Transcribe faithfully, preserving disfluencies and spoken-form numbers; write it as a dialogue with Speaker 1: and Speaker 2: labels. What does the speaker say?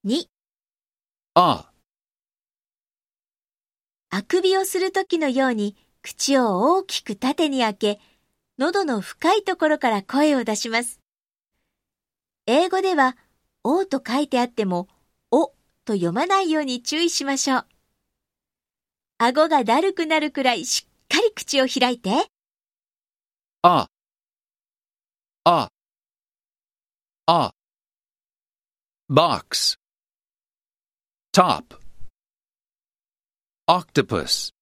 Speaker 1: に、
Speaker 2: あ、
Speaker 1: あくびをするときのように口を大きく縦に開け、喉の深いところから声を出します。英語では、おと書いてあっても、おと読まないように注意しましょう。顎がだるくなるくらいしっかり口を開いて。
Speaker 2: あ、あ、あ。box, top, octopus.